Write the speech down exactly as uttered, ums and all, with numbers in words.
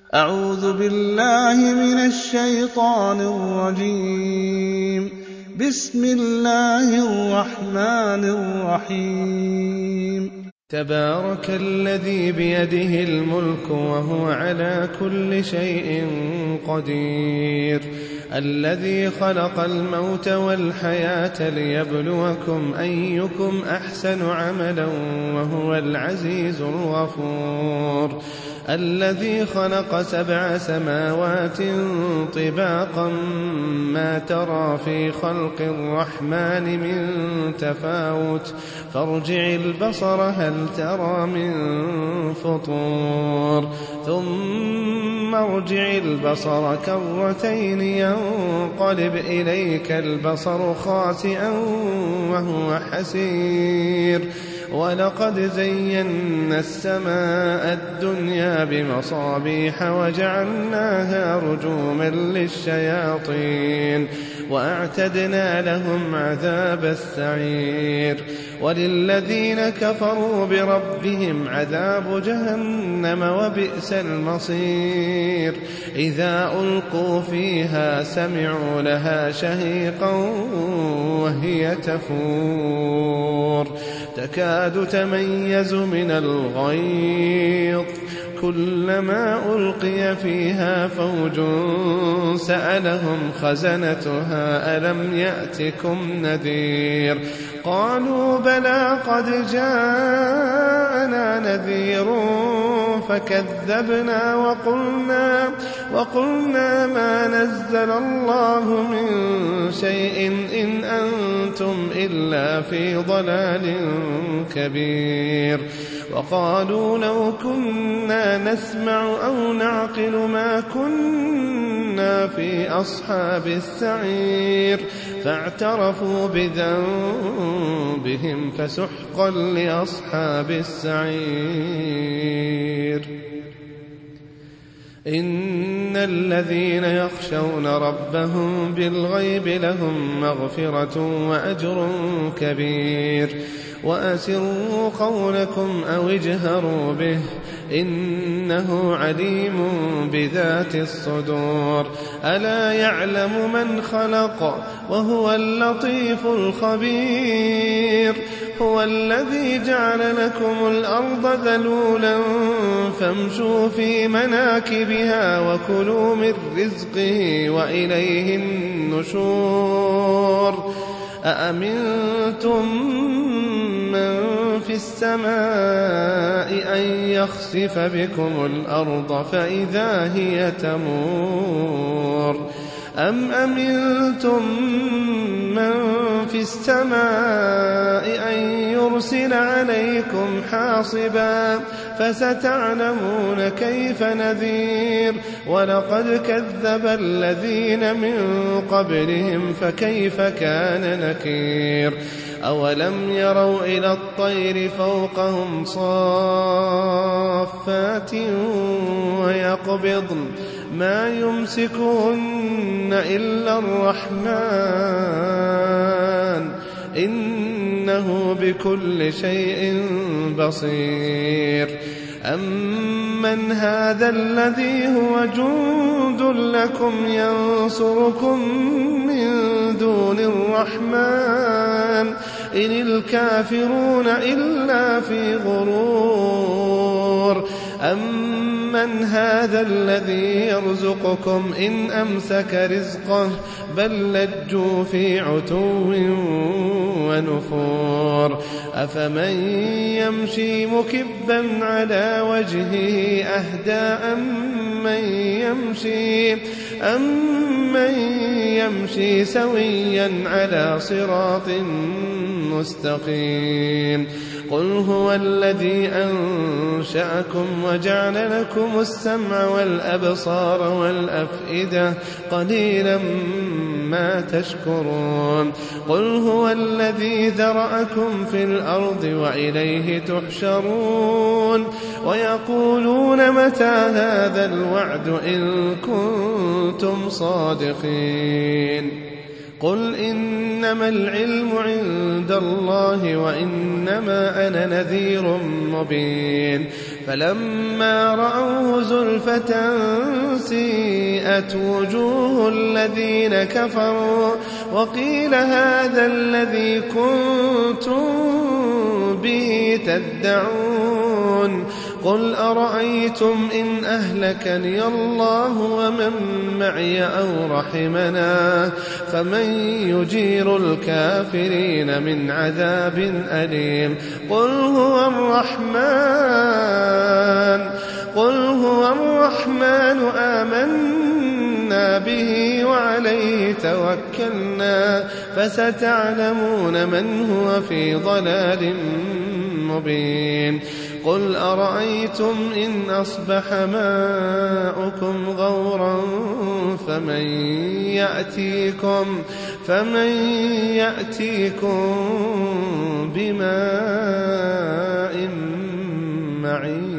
أعوذ بالله من الشيطان الرجيم. بسم الله الرحمن الرحيم. تبارك الذي بيده الملك وهو على كل شيء قدير، الذي خلق الموت والحياة ليبلوكم أيكم أحسن عملا وهو العزيز الغفور، الذي خلق سبع سماوات طباقا ما ترى في خلق الرحمن من تفاوت فارجع البصر هل ترى من فطور ثم ارجع البصر كرتين ينقلب إليك البصر خاسئا وهو حسير، ولقد زينا السماء الدنيا بمصابيح وجعلناها رجوما للشياطين وأعتدنا لهم عذاب السعير، وللذين كفروا بربهم عذاب جهنم وبئس المصير، إذا ألقوا فيها سمعوا لها شهيقا وهي تفور تكاد تميز من الغيظ، كلما ألقي فيها فوج سألهم خزنتها ألم يأتكم نذير، قالوا بلى قد جاءنا نذير فكذبنا وقلنا, وقلنا ما نزل الله من شيء إن أنتم إلا في ضلال كبير، وقالوا لو كنا نسمع أو نعقل ما كنا في أصحاب السعير، فاعترفوا بذنبهم فسحقا لأصحاب السعير. إن الذين يخشون ربهم بالغيب لهم مغفرة وأجر كبير، وأسروا قولكم أو اجهروا به إنه عليم بذات الصدور، ألا يعلم من خلق وهو اللطيف الخبير، هو الذي جعل لكم الأرض ذلولا فامشوا في مناكبها وكلوا من رزقه وإليه النشور، أأمنتم من في السماء أن يخسف بكم الأرض فإذا هي تمور، أم أمنتم من في السماء أن يرسل عليكم حاصبا فستعلمون كيف نذير، ولقد كذب الذين من قبلهم فكيف كان نكير، أولم يروا إلى الطير فوقهم صافات ويقبضن ما يمسكهن إلا الرحمن إنه بكل شيء بصير، أمن هذا الذي هو جند لكم ينصركم من دون الرحمن إن الكافرون إلا في غرور، أمن هذا الذي يرزقكم إن أمسك رزقه بل لجوا في عتو ونفور، أفمن يمشي مكبا على وجهه أهدى أمن يمشي, أمن يمشي سويا على صراط مستقيم، قل هو الذي أنشأكم وجعل لكم السمع والأبصار والأفئدة قليلا ما تشكرون، قل هو الذي ذرأكم في الأرض وإليه تحشرون، ويقولون متى هذا الوعد إن كنتم صادقين، قل إنما العلم عند الله وإنما أنا نذير مبين فلما رأوه زلفة سيئت وجوه الذين كفروا وقيل هذا الذي كنتم به تدعون قل أرأيتم إن أهلكني الله ومن معي أو رحمنا فمن يجير الكافرين من عذاب أليم قل هو الرحمن قل هو الرحمن آمنا به وعليه توكلنا فستعلمون من هو في ضلال مبين قل أرأيتم إن أصبح ماؤكم غورا فمن يأتيكم, فمن يأتيكم بماء معين